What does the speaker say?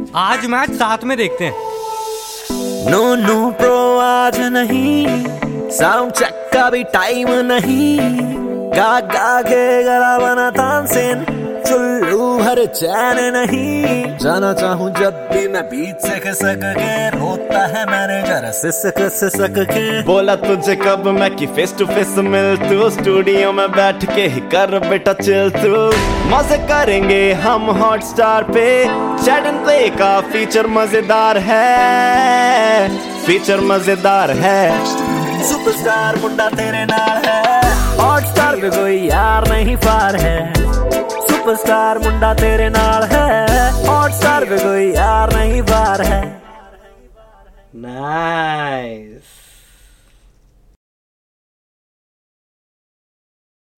आज मैच साथ में देखते हैं। नो नो प्रो आज नहीं, साउंड चेक का भी टाइम नहीं, गा गा के गला बना तानसेन, चुल्लू भर चैन नहीं, जाना चाहूं जब भी मैं बीच से खिसक के, रोता है मैनेजर सिसक के। बोला तुझे कब मैं कि फेस टू फेस मिल तू, स्टूडियो में बैठ के ही कर बेटा चिल तू, मजे करेंगे हम हॉटस्टार पे, चैट एंड प्ले का फीचर मजेदार है, फीचर मजेदार है। सुपरस्टार मुंडा तेरे नाल है, हॉटस्टार पे कोई यार नहीं पार है, सुपरस्टार मुंडा तेरे नाल है, हॉटस्टार पे कोई यार नहीं पार है। नाइस।